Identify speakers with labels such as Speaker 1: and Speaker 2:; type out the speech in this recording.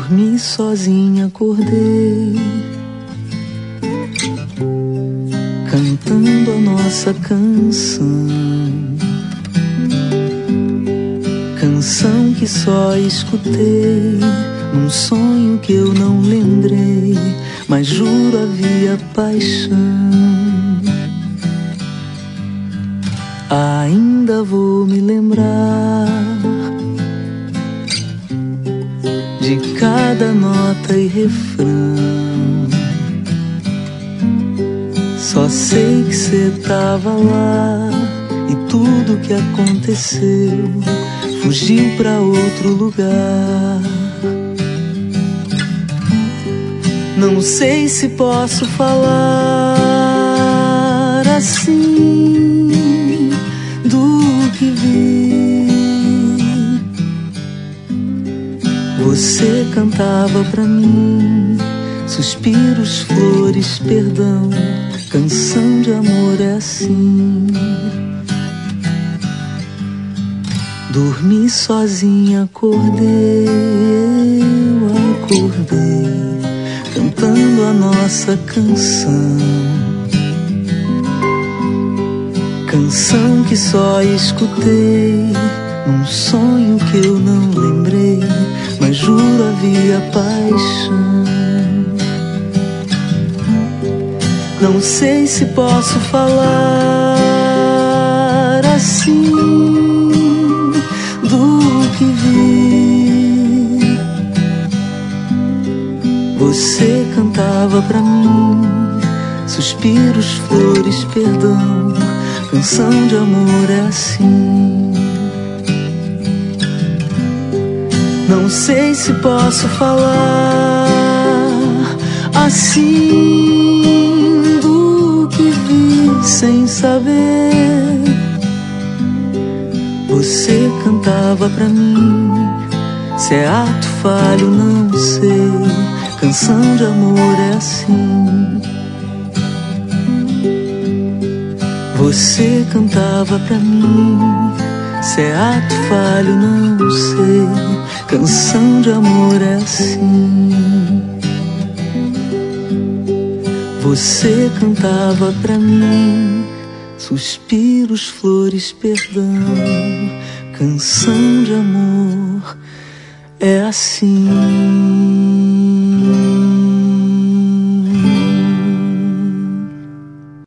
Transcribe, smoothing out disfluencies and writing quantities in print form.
Speaker 1: Dormi sozinha, acordei cantando a nossa canção, canção que só escutei num sonho que eu não lembrei, mas juro havia paixão. Ainda vou me lembrar de cada nota e refrão. Só sei que cê tava lá e tudo que aconteceu fugiu pra outro lugar. Não sei se posso falar assim do que vi. Você cantava pra mim suspiros, flores, perdão. Canção de amor é assim. Dormi sozinha, acordei, eu acordei cantando a nossa canção, canção que só escutei num sonho que eu não lembrei, mas juro havia paixão. Não sei se posso falar assim do que vi. Você cantava pra mim suspiros, flores, perdão. Canção de amor é assim. Não sei se posso falar assim do que vi sem saber. Você cantava pra mim, se é ato falho não sei. Canção de amor é assim. Você cantava pra mim, se é ato falho não sei. Canção de amor é assim. Você cantava pra mim suspiros, flores, perdão. Canção de amor é assim.